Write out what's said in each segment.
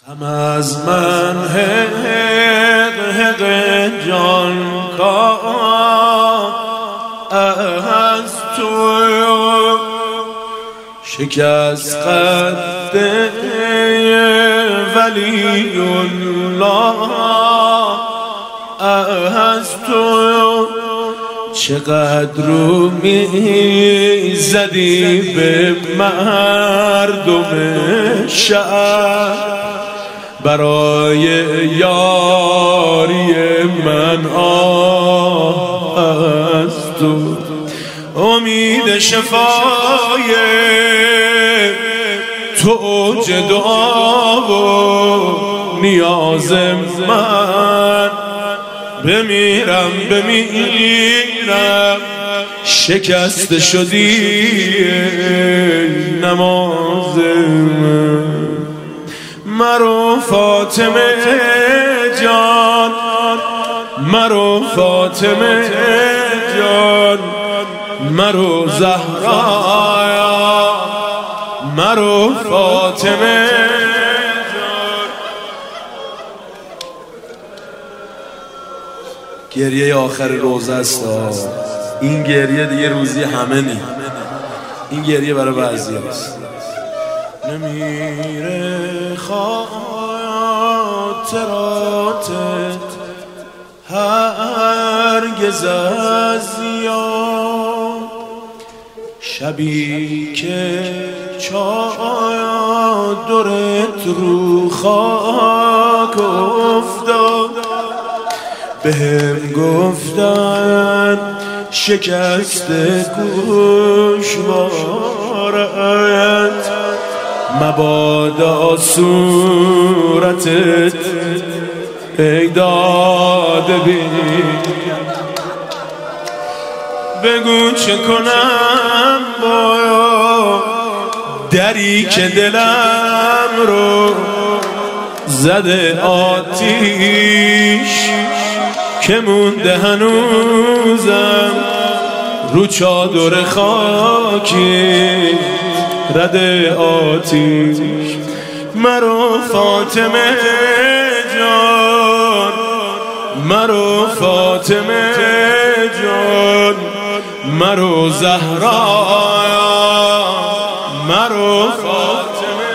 هم از من حق جان کا از تو شکست قد ولی الله از تو چقدر رو می زدی به مردم شهر برای یاری من از تو امید شفای تو اوج دعا و نیاز من بمیرم شکست شدی نماز من مرو فاطمه جان مرو فاطمه جان مرو زهرا مرو فاطمه جان. گریه آخر روزه است. این گریه دیگه روزی همه نی. این گریه برای بعضی است. نمیره خاطراتت هرگز از یاد شبی که چادرت رو خاک افتاد بهم گفتن شکست گوشوارت مبادا صورتت ای داده بین بگو چه کنم با دری که دلم رو زده آتیش که مونده هنوزم رو چادر خاکی رد آتیش مرو فاطمه جان مرو فاطمه جان مرو زهرا مرو فاطمه.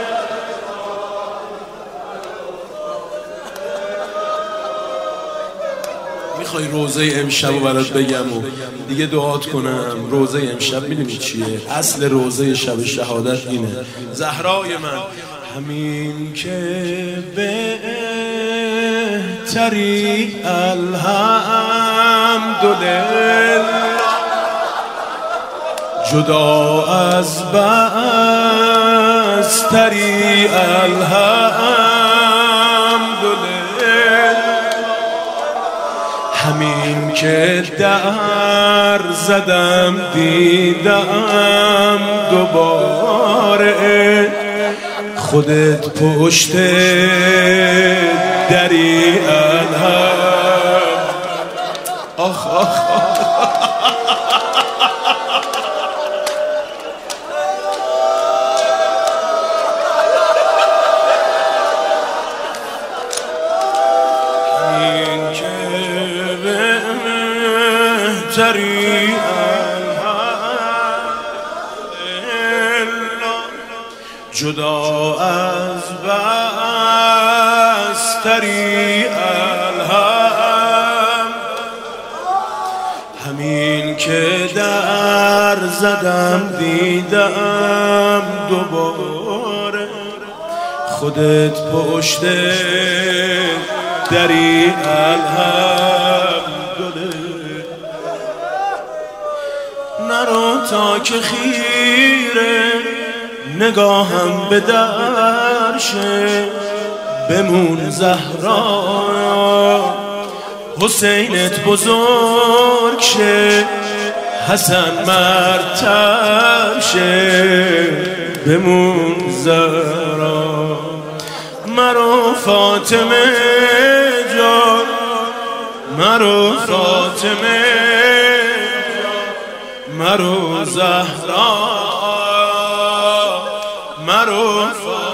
میخوای روزه امشب رو برات بگم و دیگه دعات کنم؟ روزه امشب میدونی چیه؟ اصل روزه شب شهادت اینه زهرای من همین که بهتری الحمدلله جدا از بستری الحمدلله همین که در زدم دیدم دوباره خودت پشت دری الهم آخ آخ این که بهتری جدا از بستری الهم همین که در زدم دیدم دوباره خودت پشت دری الحمدلله نرو تا که خیره نگاهم به درشه بمون زهرا حسینت بزرگ شه حسن مرتب شه بمون زهرا مرو فاطمه جان مرو فاطمه جان مرو زهرا مرو